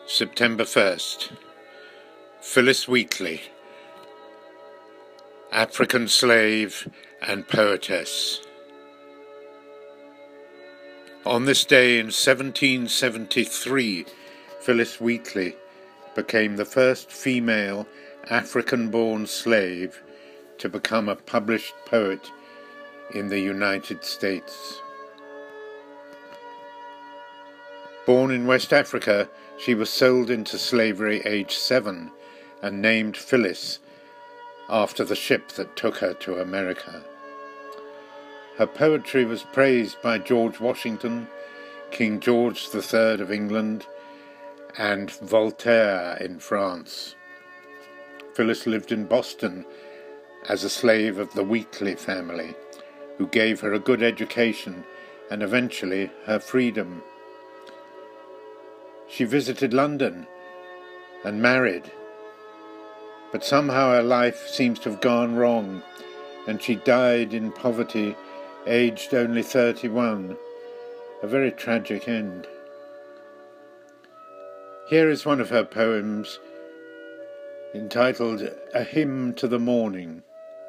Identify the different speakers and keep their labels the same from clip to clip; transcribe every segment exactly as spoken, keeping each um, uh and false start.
Speaker 1: September first. Phillis Wheatley, African slave and poetess. On this day in seventeen seventy-three, Phillis Wheatley became the first female African-born slave to become a published poet in the United States. Born in West Africa, she was sold into slavery aged seven and named Phillis after the ship that took her to America. Her poetry was praised by George Washington, King George the Third of England, and Voltaire in France. Phillis lived in Boston as a slave of the Wheatley family, who gave her a good education and eventually her freedom. She visited London and married, but somehow her life seems to have gone wrong, and she died in poverty, aged only thirty-one, a very tragic end. Here is one of her poems entitled A Hymn to the Morning.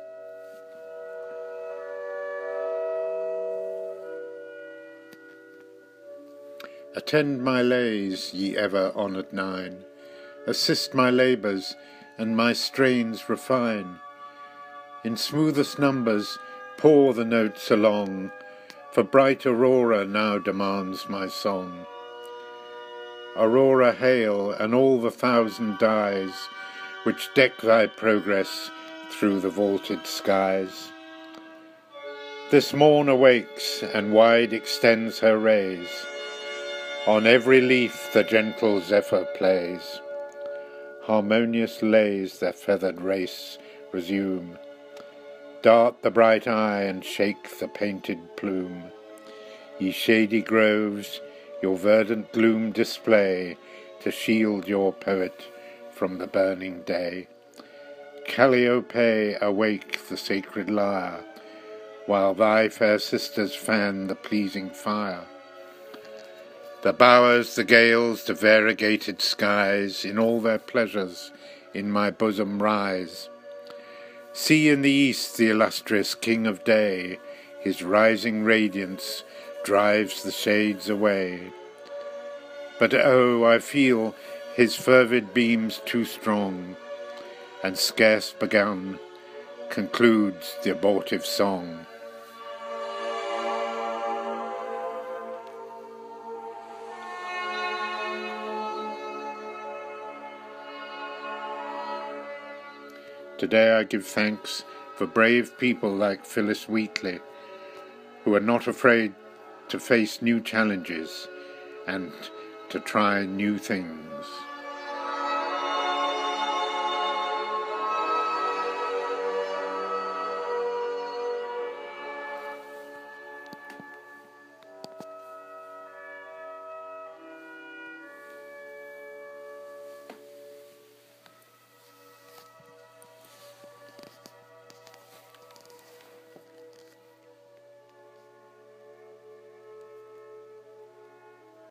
Speaker 1: Attend my lays, ye ever-honoured nine, assist my labours, and my strains refine. In smoothest numbers pour the notes along, for bright Aurora now demands my song. Aurora hail, and all the thousand dyes, which deck thy progress through the vaulted skies. This morn awakes, and wide extends her rays, on every leaf the gentle zephyr plays. Harmonious lays their feathered race resume, dart the bright eye and shake the painted plume. Ye shady groves, your verdant gloom display, to shield your poet from the burning day. Calliope, awake the sacred lyre, while thy fair sisters fan the pleasing fire. The bowers, the gales, the variegated skies, in all their pleasures in my bosom rise. See in the east the illustrious King of Day, his rising radiance drives the shades away. But oh, I feel his fervid beams too strong, and scarce begun concludes the abortive song. Today I give thanks for brave people like Phillis Wheatley, who are not afraid to face new challenges and to try new things.